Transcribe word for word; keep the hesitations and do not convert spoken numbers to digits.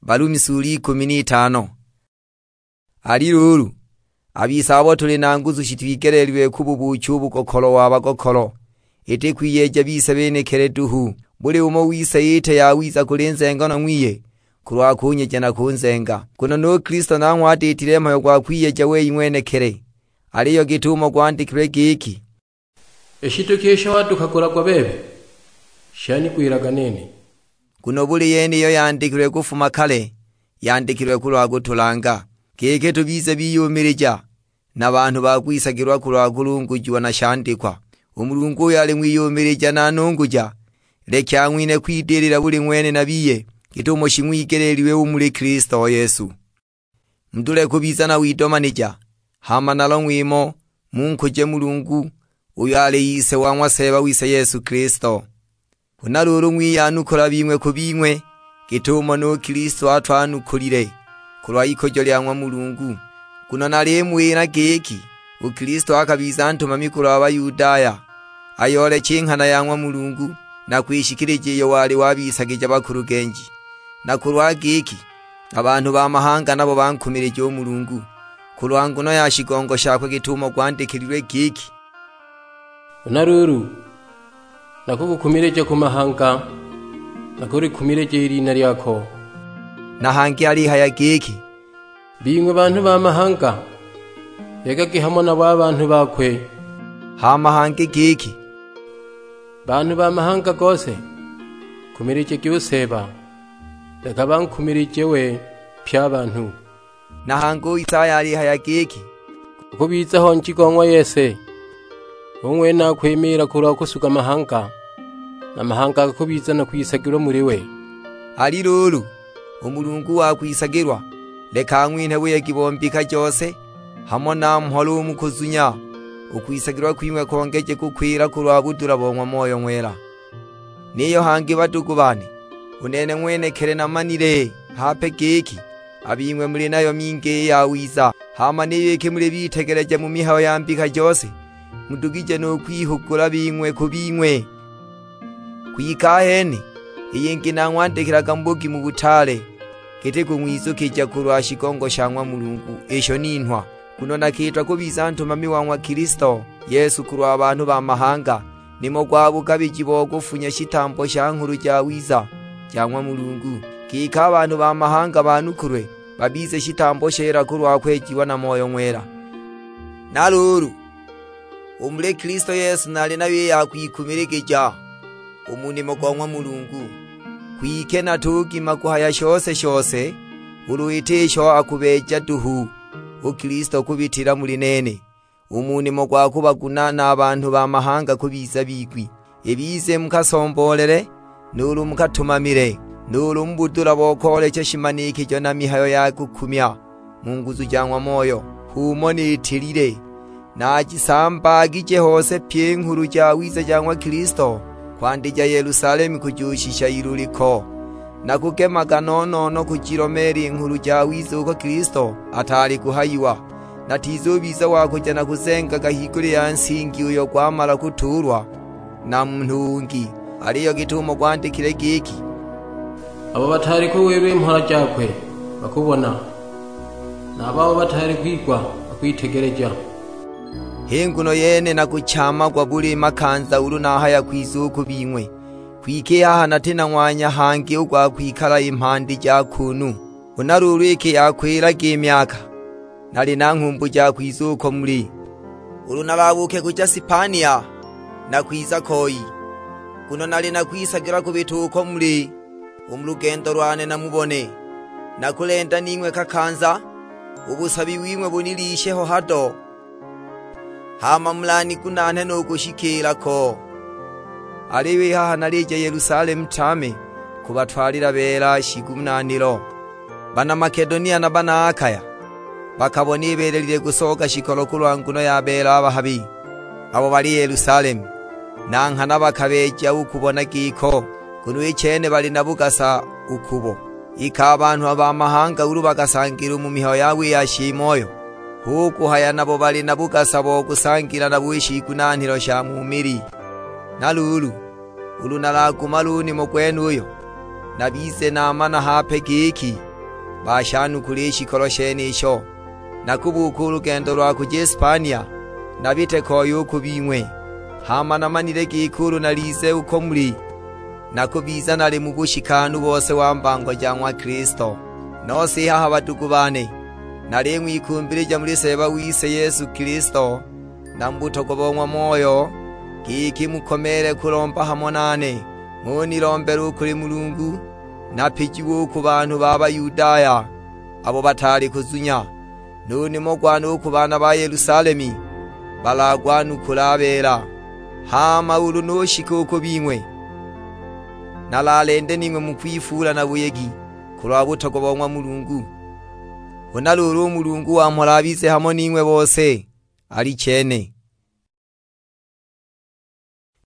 Balumi sura kumi n'itanu. Ali lulu abisabo tuli nanguzu shitwigereriwe kububuchu bukokolo wabagokolo ete kwiyeja bise bene kereduhu buli umo wise yite yawiza kulenzenga no mwiye kurwa kunyeje na kunzenga kuno no Kristo namwate itirema yo kwa kwiyeja we imwene kere aliyo gitumo kwandikire giki eshitokesha watu kakora kwa bebe shani kuiraga nene kuno buli yene yo yandikire kufuma kale yandikire kurwa gutulanga keke tubize biyumirija n'abantu bakwisagirwa kurwa kulungujiwa na shandikwa umurungu yali mwiyumirija nanunguja lekya mwine kwidirira buli mwene nabiye gitumo shimwigereriwe umuri Kristo Yesu mdule kubiza na widomanija hama nalongwimo munkuje mulungu uyale yise wanwa seba wise Yesu Kristo kunaruru mwiyanukora bimwe kubimwe gitumo no Kristo atwanukurire kurwa ikojo lyamwa mulungu kuno nalemwe na geki uKristo akabiza ntuma mikuru abayudaya ayole chinkana yamwa mulungu na kwishikirije yo wali wabisagije bakuru genji na kurwa geki abantu bamahanga nabo bankumirije umulungu kurwangu no yashigongo shakwe gitumo kwandikirwe geki unaruru nakugukumireje ku mahanga nakuri kumireje irina ryako nahangi ali haya geki bimwe bantu bamahanga yega gihamo na babantu bakwe hamahangi geki bantu bamahanga gose kumireje gyoseba reka bankumirije we pyabantu nahango Isaya ali haya geki kubiza ho njigonwa yese umwe nakwemera kurwa kusuka mahanga namahanga kubiza no kwisagirwa muri we ali lulu umulungu wakwisagirwa leka mwine we gibombika cyose hamo namhoro umukuzunya ukwisagirwa kwimwe kongeje kukwira kurwa budura bonwa moyo mwera niyo hangi badugubane unene mwene kere na manire hape geki abimwe muri nayo minge yawiza hama niyeke muri bitegereje mu mihaho yambika cyose mudugije no kwihugura bimwe kubimwe kwikahene iyingi nanwandikiraga mbugi mu butale kete kumwizukija kurwa shigongo shamwa mulungu esho nintwa kuno nakitwa kubiza ntuma miwanwa Kristo Yesu kurwa abantu bamahanga nimo gwabuka bijibogo funya shitambo shankuru jawiza cyangwa mulungu kika abantu bamahanga banukurwe babize shitambo shera kurwa kwejiwa na moyo mwera naluru umule Kristo Yesu nali nawe yakwikumirigija umunimo gwanwa mulungu kwike natuki makuhaya shose shose uruitesho akubeja duhu uKristo kubitira muri nene umunimo gwakuba gunana abantu bamahanga kubiza bigwi ebize mukasombolere nuru mukatumamire nuru mbudura bokole cyeshimaniki cyo na mihayo yagukumya munguzu jyanwa moyo humoni itirire nagisamba gije hose pye nkuru jawiza jyanwa Kristo kwandija Yerusalemu kujushisha iruliko nakugemaga nono no kujiromeri inkuru jawiza uko Kristo atari kuhayiwa natizobiza wakuja na kuzenga gahigure yansingi uyo kwamara kuturwa na mntungi ariyo gitumo kwandikire giki abo batari ko wewe mpora cyakwe bakubona nababo batari kwigwa akwitegereja henguno yene nakuchama kwa buli makanza urunaha ya kwizuku bimwe kwike hahana tena nwanya hangi ugwa kwikala impandi ja kunu unarurike yakwira gemyaka nali nankumbu ja kwizuko muri urunababuke kuja Sipania na kwiza koyi kuno nali nakwisagira kubituko muri umrugendo rwane namubone nakulenda nimwe kakanza ubusabi wimwe bunilisheho hado hama mlani kunane no gushikirako ariwe haha narije Yerusalemu tame kubatwarira bera shigumunaniro bana Makedonia na bana Akaya bakabona ibererire gusoka shikolo kurwanguno ya bera abahabi abo bari Yerusalemu nanka nabakabeja ukubona giko kuno icene bali nabugasa ukubo ikabantu abamahanga urubagasangira mu mihayo yawe yashimoyo huku haya nabo bali nabugasa bo gusangira nabwishikunaniro sha mumiri nalulu ulu nalagumaluni mokwenuyo nabize namana hape giki bashanukula ishikolo shene isho nakubuka urugendo rwa kuja Espanya nabitekoye uko bimwe hama namanire gikuru nalize uko muri nakubiza nari mu bushikanu bose wambango jyanwa Kristo nose haha badugubane nari mwikumbirije muri seba wise Yesu Kristo nambuto kobonwa moyo kiki mukomere kurompa hamonane muni rombera ukuri Mulungu napigiwe ku bantu baba Yudaya abo batari kuzunya none mogwana ku bana ba Yerusalemi balagwana kulabera hama uru noshika uko bimwe nalalende nimwe mu kwifura na buyegi kurwabuto kobonwa Mulungu onaluru Mulungu wamurabize hamo nimwe bose ari cyene